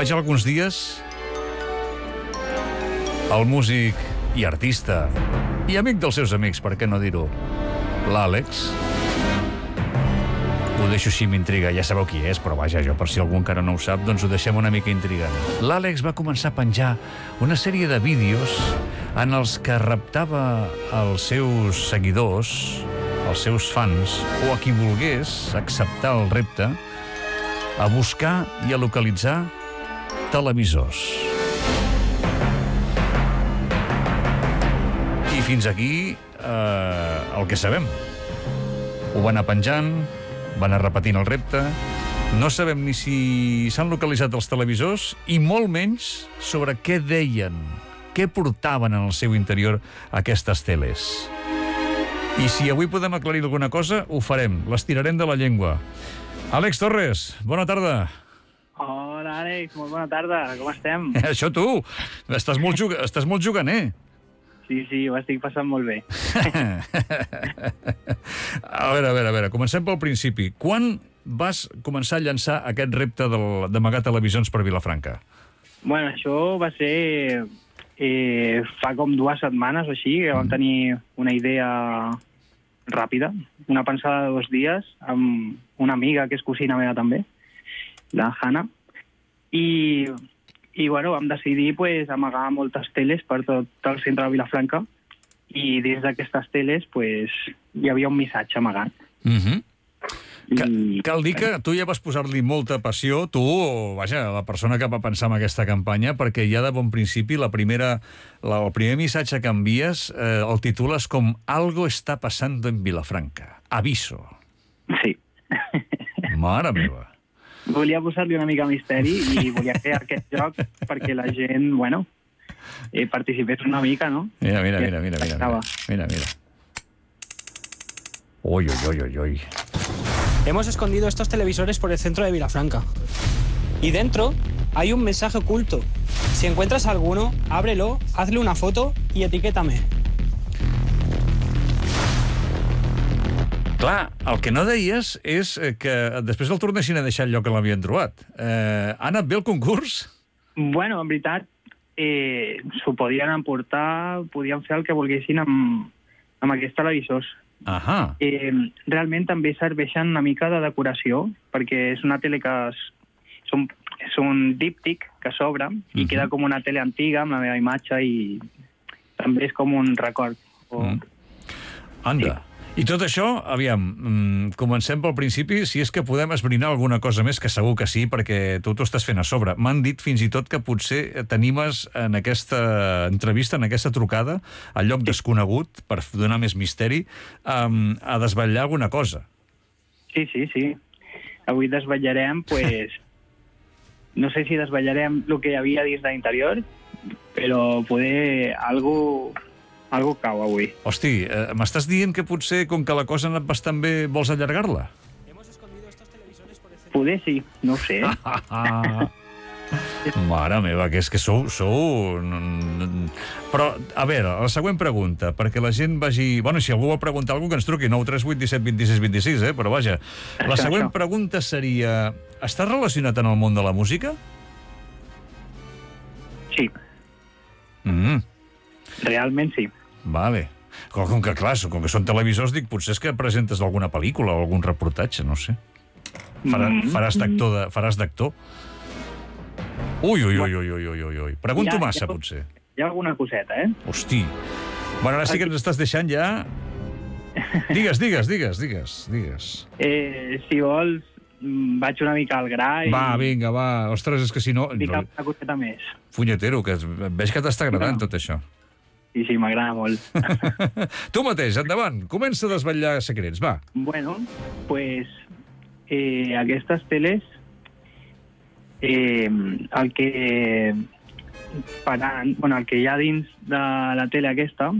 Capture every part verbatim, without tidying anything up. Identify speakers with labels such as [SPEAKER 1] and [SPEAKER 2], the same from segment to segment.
[SPEAKER 1] Faig alguns dies el músic i artista i amic dels seus amics, per què no dir-ho, l'Àlex. Ho deixo així, m'intriga, ja sabeu qui és, però vaja, jo per si algú encara no ho sap, doncs ho deixem una mica intrigant. L'Àlex va començar a penjar una sèrie de vídeos en els que raptava els seus seguidors, els seus fans, o a qui volgués acceptar el repte, a buscar i a localitzar televisors. I fins aquí eh, el que sabem. Ho va anar penjant, va anar repetint el repte, no sabem ni si s'han localitzat els televisors i molt menys sobre què deien, què portaven en el seu interior aquestes teles. I si avui podem aclarir alguna cosa, ho farem, les tirarem de la llengua. Àlex Torres, bona tarda.
[SPEAKER 2] Hola, Àlex, molt bona tarda, com estem?
[SPEAKER 1] Això tu, estàs molt, jug... estàs molt juganer.
[SPEAKER 2] Sí, sí, ho estic passant molt bé.
[SPEAKER 1] A veure, a veure, a veure, comencem pel principi. Quan vas començar a llançar aquest repte d'amagar televisions per Vilafranca?
[SPEAKER 2] Bueno, això va ser eh, fa com dues setmanes o així, que vam tenir una idea ràpida, una pensada de dos dies, amb una amiga que és cosina meva també, la Hanna, i... I, bueno, vam decidir pues, amagar moltes teles per tot el centre de Vilafranca i dins d'aquestes teles pues, hi havia un missatge amagat.
[SPEAKER 1] Mhm. Cal,
[SPEAKER 2] I...
[SPEAKER 1] cal dir que tu ja vas posar-li molta passió, tu, vaja, la persona que va pensar en aquesta campanya, perquè ja de bon principi la primera, la, el primer missatge que envies eh, el titules com Algo está pasando en Vilafranca. Aviso.
[SPEAKER 2] Sí.
[SPEAKER 1] Mare meva.
[SPEAKER 2] Volia posar-li una mica misteri i volia fer aquest joc perquè la gent, bueno, eh, participés una mica, ¿no?
[SPEAKER 1] Mira, mira, mira, mira, mira, mira, mira, mira. Uy, uy, uy, uy, uy.
[SPEAKER 3] Hemos escondido estos televisores por el centro de Vilafranca. Y dentro hay un mensaje oculto. Si encuentras alguno, ábrelo, hazle una foto y etiquétame.
[SPEAKER 1] Clar, el que no deies és que després el tornessin a deixar el lloc que l'havien trobat. Eh, ha anat bé el concurs?
[SPEAKER 2] Bueno, en veritat, eh, s'ho podien emportar, podien fer el que volguessin amb, amb aquests televisors.
[SPEAKER 1] Ahà.
[SPEAKER 2] Eh, realment també serveixen una mica de decoració, perquè és una tele que és, és, un, és un díptic que s'obre i uh-huh. queda com una tele antiga amb la meva imatge i també és com un record. O...
[SPEAKER 1] Mm. Anda. Sí. I tot això, aviam, mm, comencem pel principi, si és que podem esbrinar alguna cosa més, que segur que sí, perquè tu t'ho estàs fent a sobre. M'han dit fins i tot que potser t'animes en aquesta entrevista, en aquesta trucada, al lloc desconegut, per donar més misteri, um, a desvetllar alguna cosa.
[SPEAKER 2] Sí, sí, sí. Avui desvetllarem, pues... no sé si desvetllarem el que hi havia dins de l'interior, però poder algo... Algo cau avui.
[SPEAKER 1] Hosti, eh, m'estàs dient que potser, com que la cosa ha anat bastant bé, vols allargar-la?
[SPEAKER 2] Poder sí, no ho sé.
[SPEAKER 1] Mare meva, que és que sou... sou... Però, a veure, la següent pregunta, perquè la gent vagi... Bueno, si algú vol preguntar alguna cosa, que ens truqui, nou tres vuit disset vint-i-sis vint-i-sis, eh? Però vaja, la
[SPEAKER 2] Això,
[SPEAKER 1] següent
[SPEAKER 2] això.
[SPEAKER 1] pregunta seria... Estàs relacionat en el món de la música?
[SPEAKER 2] Sí,
[SPEAKER 1] Mm.
[SPEAKER 2] realment sí.
[SPEAKER 1] Vale. Com, com que, clar, com que són televisors, dic, potser és que presentes alguna pel·lícula o algun reportatge, no sé. Farà,
[SPEAKER 2] Mm.
[SPEAKER 1] faràs d'actor, de, faràs d'actor. Ui, ui, ui, ui, ui, ui, ui, ui. Pregunto
[SPEAKER 2] Ja,
[SPEAKER 1] massa,
[SPEAKER 2] ja.
[SPEAKER 1] potser.
[SPEAKER 2] Hi ha alguna coseta, eh?
[SPEAKER 1] Hosti. Bueno, ara sí que ens estàs deixant ja... Digues, digues, digues, digues, digues.
[SPEAKER 2] eh si vols, mm, vaig una mica al gra i...
[SPEAKER 1] Va, vinga, va. Ostres, és que si no...
[SPEAKER 2] Dic una coseta més.
[SPEAKER 1] Punyetero, que veig que t'està agradant
[SPEAKER 2] No.
[SPEAKER 1] tot això.
[SPEAKER 2] Sí, sí, m'agrada molt.
[SPEAKER 1] Tu mateix, endavant. Comença a desvetllar secrets, va.
[SPEAKER 2] Bueno, pues eh, aquestes teles, eh, el que faran, bueno, el que hi ha dins de la tele aquesta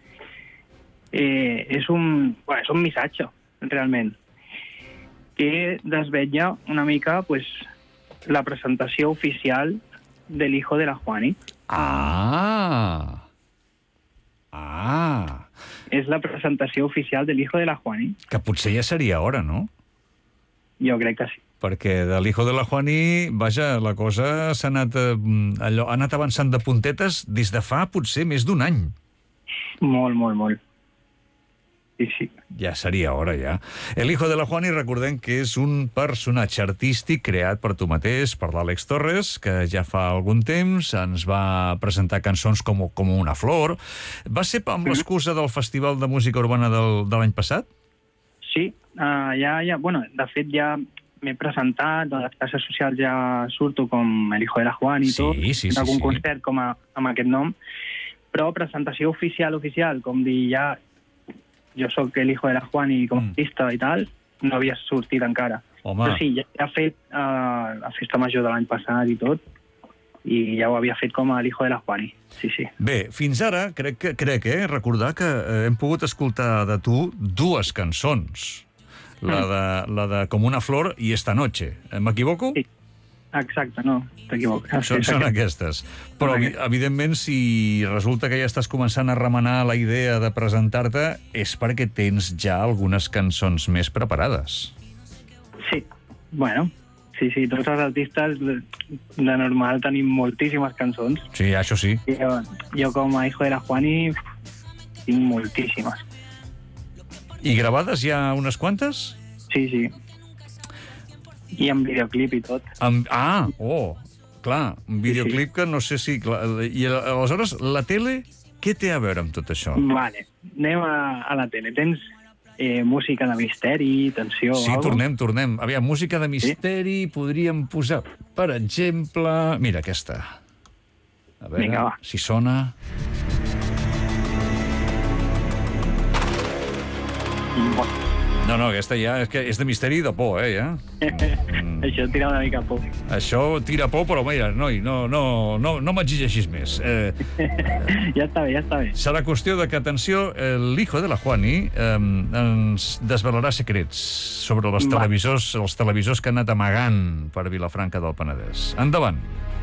[SPEAKER 2] eh, és un, bueno, és un missatge, realment, que desvetlla una mica pues, la presentació oficial del hijo de la Juani.
[SPEAKER 1] Ah! Ah!
[SPEAKER 2] És la presentació oficial del hijo de la Juani.
[SPEAKER 1] Que potser ja seria hora, no?
[SPEAKER 2] Jo crec que sí.
[SPEAKER 1] perquè de l'Hijo de la Juani, vaja, la cosa s'ha anat, eh, allò, ha anat avançant de puntetes des de fa potser més d'un any.
[SPEAKER 2] Molt, molt, molt. Sí, sí.
[SPEAKER 1] Ja seria hora, ja. El Hijo de la Juani, recordem que és un personatge artístic creat per tu mateix, per l'Àlex Torres, que ja fa algun temps ens va presentar cançons com, com una flor. Va ser amb l'excusa del Festival de Música Urbana del, de l'any passat?
[SPEAKER 2] Sí, uh, ja, ja, bueno, de fet ja m'he presentat, a les classes socials ja surto com El Hijo de la Juani i
[SPEAKER 1] Sí,
[SPEAKER 2] tot,
[SPEAKER 1] sí, sí,
[SPEAKER 2] d'algun
[SPEAKER 1] sí.
[SPEAKER 2] concert com a, amb aquest nom, però presentació oficial, oficial, com dir ja jo sóc el Hijo de la Juani com a
[SPEAKER 1] Mm.
[SPEAKER 2] artista i tal, no havia sortit encara.
[SPEAKER 1] Home.
[SPEAKER 2] Però sí, ja he fet uh, la festa major de l'any passat i tot, i ja ho havia fet com a l'Hijo de la Juani. Sí, sí.
[SPEAKER 1] Bé, fins ara crec, que, crec eh, recordar que eh, hem pogut escoltar de tu dues cançons. La de, la de Com una flor i Esta noche. M'equivoco?
[SPEAKER 2] Sí. Exacte, no, t'equivoques.
[SPEAKER 1] Són, són aquestes. Però,
[SPEAKER 2] Són
[SPEAKER 1] evi- evidentment, si resulta que ja estàs començant a remenar la idea de presentar-te, és perquè tens ja algunes cançons més preparades.
[SPEAKER 2] Sí, bueno, sí, sí, tots els artistes de, de normal tenim moltíssimes cançons.
[SPEAKER 1] Sí, això sí.
[SPEAKER 2] Jo, jo com a Hijo de la Juani tinc moltíssimes.
[SPEAKER 1] I gravades ja unes quantes?
[SPEAKER 2] Sí, sí. I amb videoclip i tot.
[SPEAKER 1] Amb... Ah, oh, clar, un videoclip que no sé si... Clar, i aleshores, la tele, què té a veure amb tot això?
[SPEAKER 2] Vale, anem a, a la tele. Tens eh, música de misteri, tensió...
[SPEAKER 1] Sí,
[SPEAKER 2] o algo?
[SPEAKER 1] tornem, tornem. Aviam, música de misteri, sí? Podríem posar, per exemple... Mira, aquesta. A veure,
[SPEAKER 2] Vinga, va.
[SPEAKER 1] si sona...
[SPEAKER 2] Bueno,
[SPEAKER 1] No, no, aquesta ja és, que és de misteri i de por, eh, ja. Mm.
[SPEAKER 2] això tira una mica por.
[SPEAKER 1] Això tira por, però mira, noi, no, no, no, no m'exigeixis més. Eh,
[SPEAKER 2] Ja està bé, ja està bé.
[SPEAKER 1] serà qüestió de que, atenció, l'Hijo de la Juani eh, ens desvelarà secrets sobre els
[SPEAKER 2] Va.
[SPEAKER 1] televisors, els televisors que han anat amagant per Vilafranca del Penedès. Endavant.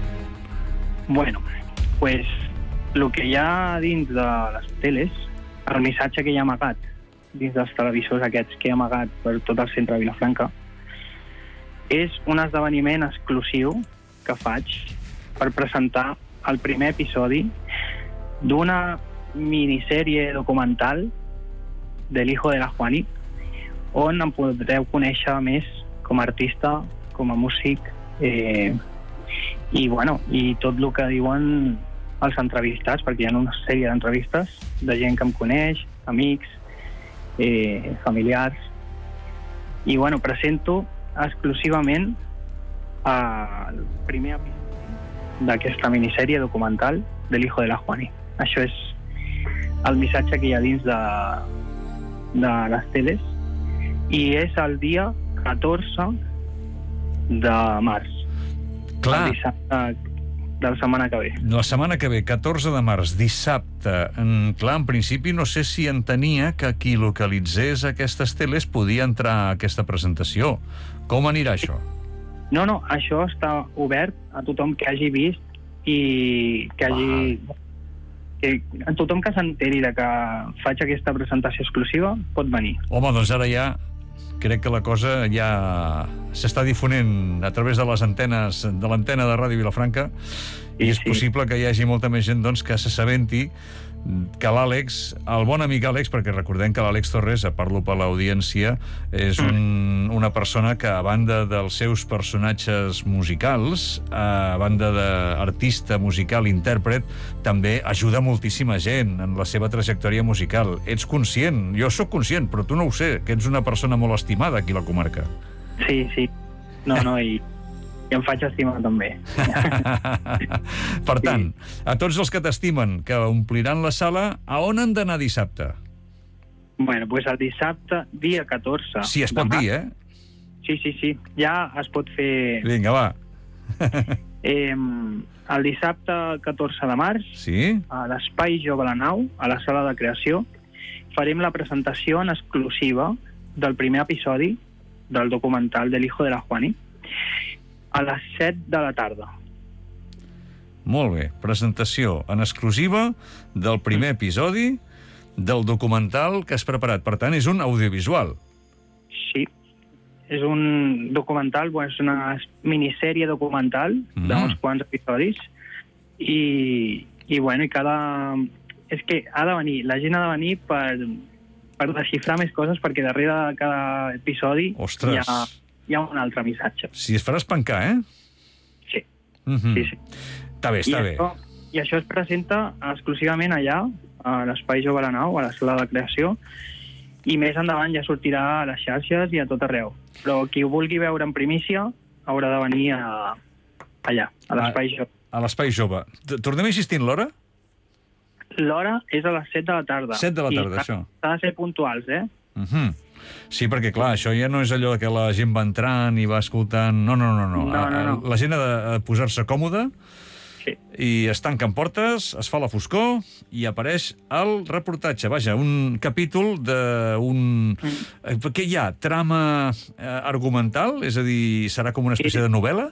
[SPEAKER 2] Bueno, pues el que hi ha dins de les teles, el missatge que hi ha amagat dins dels televisors aquests que he amagat per tot el centre de Vilafranca, és un esdeveniment exclusiu que faig per presentar el primer episodi d'una minissèrie documental de l'Hijo de la Juani, on em podreu conèixer més com a artista, com a músic, eh, i, bueno, i tot el que diuen els entrevistats, perquè hi ha una sèrie d'entrevistes de gent que em coneix, amics, eh, familiars, i bueno, presento exclusivament el primer episodi d'aquesta minissèrie documental de l'Hijo de la Juani. Això és el missatge que hi ha dins de, de les teles, i és el dia catorze de març.
[SPEAKER 1] Clar.
[SPEAKER 2] El dissabte de la setmana que ve.
[SPEAKER 1] La setmana que ve, catorze de març, dissabte. En, clar, en principi no sé si entenia que qui localitzés aquestes teles podia entrar a aquesta presentació. Com anirà això?
[SPEAKER 2] No, no, això està obert a tothom que hagi vist i que hagi... Que, a tothom que s'enteri de que faig aquesta presentació exclusiva pot venir.
[SPEAKER 1] Home, doncs ara ja crec que la cosa ja s'està difonent a través de les antenes, de l'antena de Ràdio Vilafranca, i és
[SPEAKER 2] sí.
[SPEAKER 1] possible que hi hagi molta més gent doncs, que s'assabenti que l'Àlex, el bon amic Àlex, perquè recordem que l'Àlex Torres, a parlo per l'audiència, és un, una persona que, a banda dels seus personatges musicals, a banda d'artista musical, intèrpret, també ajuda moltíssima gent en la seva trajectòria musical. Ets conscient, jo sóc conscient, però tu no ho sé, que ets una persona molt estimada aquí a la comarca.
[SPEAKER 2] Sí, sí. No, no, i, i em faig estimar també.
[SPEAKER 1] Per tant, a tots els que t'estimen, que ompliran la sala, a on han d'anar dissabte?
[SPEAKER 2] Bueno, doncs el dissabte, dia catorze...
[SPEAKER 1] Sí, es pot
[SPEAKER 2] de
[SPEAKER 1] dir,
[SPEAKER 2] març.
[SPEAKER 1] eh?
[SPEAKER 2] Sí, sí, sí. Ja es pot fer...
[SPEAKER 1] Vinga, va.
[SPEAKER 2] Eh, el dissabte catorze de març,
[SPEAKER 1] Sí?
[SPEAKER 2] a l'Espai Jove La Nau, a la sala de creació, farem la presentació en exclusiva del primer episodi del documental de l'Hijo de la Juani, a les set de la tarda.
[SPEAKER 1] Molt bé. Presentació en exclusiva del primer episodi del documental que has preparat. Per tant, és un audiovisual.
[SPEAKER 2] Sí, és un documental, bueno, és una minissèrie documental
[SPEAKER 1] Mm.
[SPEAKER 2] d'uns quants episodis i, i bueno, i cada... És que ha de venir, la gent ha de venir per, per desxifrar més coses, perquè darrere de cada episodi
[SPEAKER 1] Ostres.
[SPEAKER 2] hi ha, hi ha un altre missatge.
[SPEAKER 1] Si es farà espancar, eh?
[SPEAKER 2] Sí,
[SPEAKER 1] Mm-hmm.
[SPEAKER 2] sí, sí.
[SPEAKER 1] Està bé,
[SPEAKER 2] I
[SPEAKER 1] està bé.
[SPEAKER 2] això, I això es presenta exclusivament allà, a l'Espai Jove Arenau, a la sala de creació, i més endavant ja sortirà a les xarxes i a tot arreu. Però qui ho vulgui veure en primícia haurà de venir a, allà, a l'Espai Jove.
[SPEAKER 1] A l'Espai Jove. T- Tornem a insistir en l'hora?
[SPEAKER 2] L'hora és a les set de la tarda.
[SPEAKER 1] set de la tarda,
[SPEAKER 2] I
[SPEAKER 1] això.
[SPEAKER 2] s'ha de ser puntuals, eh?
[SPEAKER 1] Uh-huh. Sí, perquè, clar, això ja no és allò que la gent va entrant i va escoltant... No, no, no. no.
[SPEAKER 2] No, no, no.
[SPEAKER 1] La gent ha de posar-se còmoda
[SPEAKER 2] Sí.
[SPEAKER 1] i es tanquen portes, es fa la foscor i apareix el reportatge. Vaja, un capítol d'un... Mm. Què hi ha? Trama eh, argumental? És a dir, serà com una espècie
[SPEAKER 2] Sí.
[SPEAKER 1] de novel·la?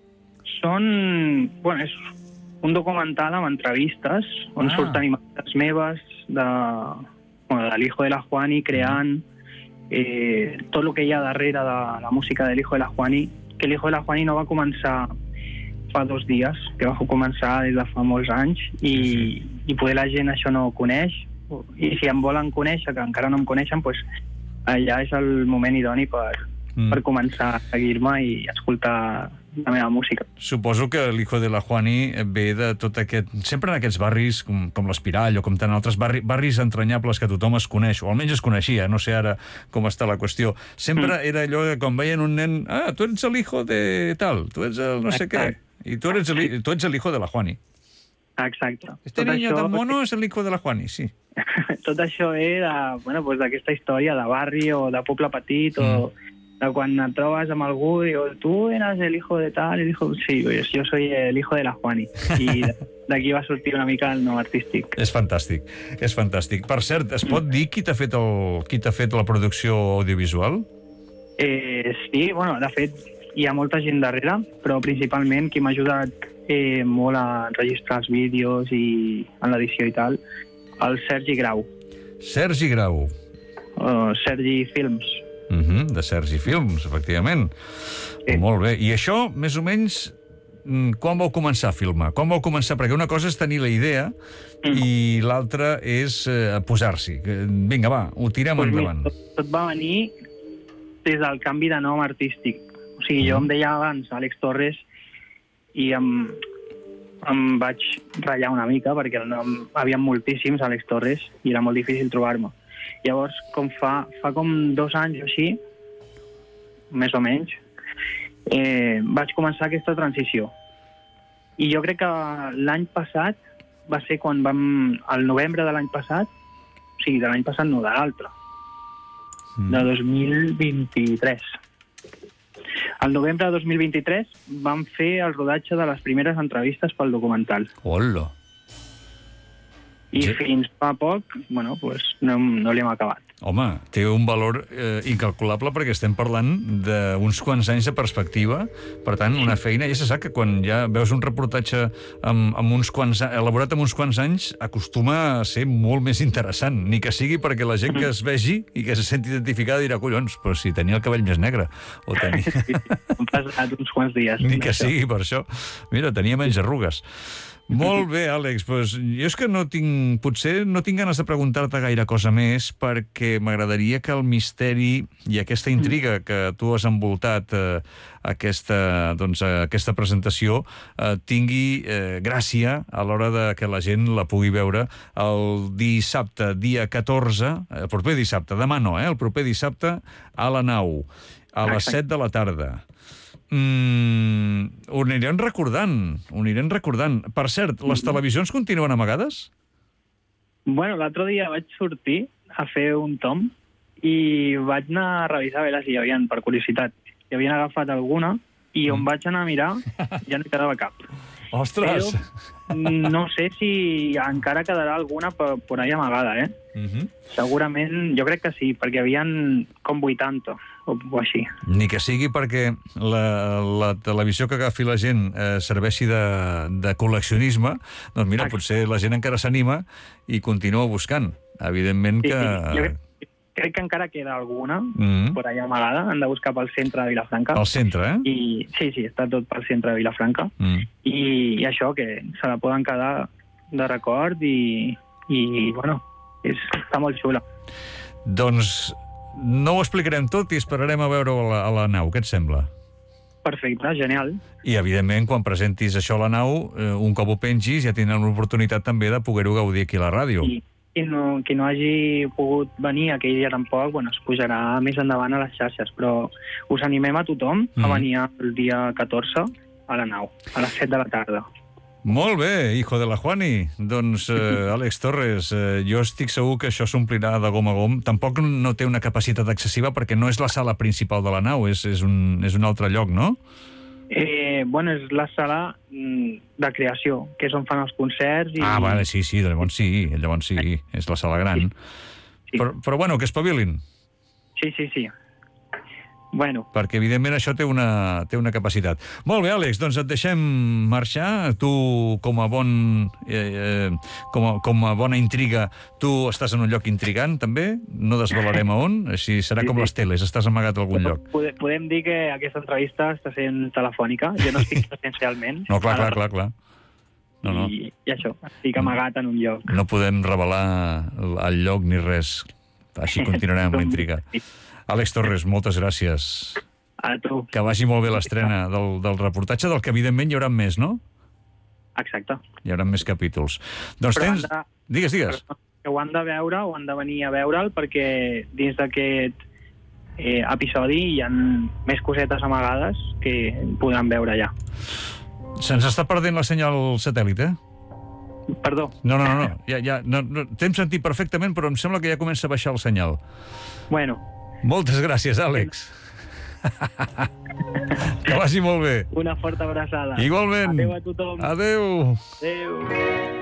[SPEAKER 2] Són... Bueno, és un documental amb entrevistes on
[SPEAKER 1] Ah.
[SPEAKER 2] surten imatges meves de, bueno, de l'Hijo de la Juani creant eh, tot el que hi ha darrere de la música de l'Hijo de la Juani, que l'Hijo de la Juani no va començar fa dos dies, que va començar des de fa molts anys i,
[SPEAKER 1] Sí,
[SPEAKER 2] i poder la gent això no ho coneix, i si em volen conèixer, que encara no em coneixen, doncs allà és el moment idoni per,
[SPEAKER 1] Mm.
[SPEAKER 2] per començar a seguir-me i escoltar la meva música.
[SPEAKER 1] Suposo que l'Hijo de la Juani ve de tot aquest... Sempre en aquests barris, com, com l'Espirall o com tant altres barri, barris entranyables que tothom es coneix, o almenys es coneixia, no sé ara com està la qüestió. Sempre mm. era allò que quan veien un nen, ah, tu ets l'hijo de tal, tu ets el no sé què, i tu ets el, tu ets el hijo de la Juani.
[SPEAKER 2] Exacte.
[SPEAKER 1] Este
[SPEAKER 2] Tot
[SPEAKER 1] niño
[SPEAKER 2] això-
[SPEAKER 1] tan mono és el hijo de la Juani, sí.
[SPEAKER 2] Tot això ve de, bueno, pues d'aquesta història de barri o de poble petit mm. o de quan et trobes amb algú i dius, tu eres el hijo de tal, el hijo... Sí, jo soy el hijo de la Juani. I d'aquí va sortir una mica el nom artístic.
[SPEAKER 1] És fantàstic, és fantàstic. Per cert, es pot dir qui t'ha fet, el, qui t'ha fet la producció audiovisual?
[SPEAKER 2] Eh, sí, bueno, de fet, hi ha molta gent darrere, però principalment qui m'ha ajudat eh, molt a enregistrar els vídeos i en l'edició i tal, el Sergi Grau,
[SPEAKER 1] Sergi Grau.
[SPEAKER 2] o Sergi Films.
[SPEAKER 1] Uh -huh, de Sergi Films, efectivament.
[SPEAKER 2] Sí.
[SPEAKER 1] Molt bé. I això, més o menys, mm, quan vau començar a filmar? Quan vau començar? Perquè una cosa és tenir la idea
[SPEAKER 2] Mm.
[SPEAKER 1] i l'altra és eh, posar-s'hi. Que, Vinga, va, ho tirem
[SPEAKER 2] Pues mira,
[SPEAKER 1] endavant.
[SPEAKER 2] tot, tot va venir des del canvi de nom artístic. O sigui, jo em deia abans Àlex Torres i em, em vaig ratllar una mica perquè el nom, havia moltíssims Àlex Torres i era molt difícil trobar-me. Llavors, com fa, fa com dos anys o així, més o menys, eh, vaig començar aquesta transició. I jo crec que l'any passat va ser quan vam... Al novembre de l'any passat, o sigui, de l'any passat no, de l'altre,
[SPEAKER 1] Mm.
[SPEAKER 2] de dos mil vint-i-tres. Al novembre de dos mil vint-i-tres vam fer el rodatge de les primeres entrevistes pel documental.
[SPEAKER 1] Hola.
[SPEAKER 2] I
[SPEAKER 1] Sí.
[SPEAKER 2] fins fa poc, bueno, pues no, no l'hem acabat.
[SPEAKER 1] Home, té un valor eh, incalculable perquè estem parlant d'uns quants anys de perspectiva. Per tant, una feina... Ja se sap que quan ja veus un reportatge amb, amb uns quants, elaborat amb uns quants anys, acostuma a ser molt més interessant. Ni que sigui perquè la gent que es vegi i que se senti identificada dirà, collons, però si tenia el cabell més negre. O tenia...
[SPEAKER 2] Sí, sí, han passat uns quants dies.
[SPEAKER 1] Ni que
[SPEAKER 2] d'això.
[SPEAKER 1] sigui per això. Mira, tenia menys arrugues. Molt bé, Àlex. Pues, jo és que no tinc... Potser no tinc ganes de preguntar-te gaire cosa més perquè m'agradaria que el misteri i aquesta intriga que tu has envoltat eh, aquesta, doncs, eh, aquesta presentació eh, tingui eh, gràcia a l'hora de que la gent la pugui veure el dissabte, dia catorze, el proper dissabte, demà no, eh? El proper dissabte a la nau, a les set de la tarda. Mm, ho anirem recordant, ho anirem recordant. Per cert, les televisions continuen amagades?
[SPEAKER 2] Bueno, l'altre dia vaig sortir a fer un tom i vaig anar a revisar a veure si hi havia, per curiositat, hi havien agafat alguna i on vaig anar a mirar ja no hi quedava cap.
[SPEAKER 1] Ostres!
[SPEAKER 2] Però no sé si encara quedarà alguna per, per ahí amagada, eh?
[SPEAKER 1] Uh-huh.
[SPEAKER 2] Segurament, jo crec que sí, perquè havien com vuitanta o, o així.
[SPEAKER 1] Ni que sigui perquè la, la televisió que agafi la gent eh, serveixi de, de col·leccionisme, doncs mira,
[SPEAKER 2] Exacte.
[SPEAKER 1] potser la gent encara s'anima i continua buscant. Evidentment
[SPEAKER 2] Sí,
[SPEAKER 1] que...
[SPEAKER 2] sí. Jo crec crec que encara queda alguna,
[SPEAKER 1] Mm.
[SPEAKER 2] per allà amagada, han de buscar pel centre de Vilafranca.
[SPEAKER 1] Al centre, eh?
[SPEAKER 2] I, sí, sí, està tot pel centre de Vilafranca.
[SPEAKER 1] Mm.
[SPEAKER 2] I, i això, que se la poden quedar de record i, i bueno, és, està molt xula.
[SPEAKER 1] Doncs no ho explicarem tot i esperarem a veure a la, a la nau. Què et sembla?
[SPEAKER 2] Perfecte, genial.
[SPEAKER 1] I, evidentment, quan presentis això a la nau, eh, un cop ho pengis, ja tindrem l'oportunitat també de poder-ho gaudir aquí a la ràdio.
[SPEAKER 2] I qui no, qui no hagi pogut venir aquell dia tampoc, bueno, es pujarà més endavant a les xarxes, però us animem a tothom
[SPEAKER 1] Mm.
[SPEAKER 2] a venir el dia catorze a la nau, a les set de la tarda.
[SPEAKER 1] Molt bé, hijo de la Juani. Doncs, eh, Àlex Torres, eh, jo estic segur que això s'omplirà de gom a gom. Tampoc no té una capacitat excessiva perquè no és la sala principal de la nau, és, és, un, és un altre lloc, no?
[SPEAKER 2] Eh, bueno, és la sala mm, de creació, que és on fan els concerts. I...
[SPEAKER 1] Ah, vale, sí, sí, llavors sí, llavors sí, és la sala gran.
[SPEAKER 2] Sí.
[SPEAKER 1] Però, però bueno, que espavilin,
[SPEAKER 2] Sí, sí, sí. Bueno,
[SPEAKER 1] perquè evidentment això té una, té una capacitat. Molt bé, Àlex, doncs et deixem marxar. Tu, com a bon eh, eh, com, a, com a bona intriga, tu estàs en un lloc intrigant, també. No desvelarem a on, així serà com les teles, estàs amagat a algun lloc.
[SPEAKER 2] Podem, podem dir que aquesta entrevista està sent telefònica. Jo no estic presencialment.
[SPEAKER 1] No, clar, clar, clar, clar. No, no.
[SPEAKER 2] I, I això, estic amagat en un lloc.
[SPEAKER 1] No podem revelar el lloc ni res. Així continuarem amb la intriga. Àlex Torres, moltes gràcies.
[SPEAKER 2] A tu.
[SPEAKER 1] Que vagi molt bé l'estrena del, del reportatge, del que evidentment hi haurà més, no?
[SPEAKER 2] Exacte.
[SPEAKER 1] Hi haurà més capítols. Doncs
[SPEAKER 2] Però
[SPEAKER 1] tens...
[SPEAKER 2] han de-
[SPEAKER 1] Digues, digues.
[SPEAKER 2] Que ho han de veure o han de venir a veure'l perquè dins d'aquest eh, episodi hi ha més cosetes amagades que podran veure allà.
[SPEAKER 1] Se'ns està perdent la senyal satèl·lit, eh?
[SPEAKER 2] Perdó.
[SPEAKER 1] No, no, no. no. Ja, ja, no, no. T'hem sentit perfectament, però em sembla que ja comença a baixar el senyal.
[SPEAKER 2] Bueno,
[SPEAKER 1] Moltes gràcies, Àlex. Que vagi molt bé.
[SPEAKER 2] una forta abraçada.
[SPEAKER 1] Igualment.
[SPEAKER 2] Adéu a tothom.
[SPEAKER 1] Adéu.
[SPEAKER 2] Adéu.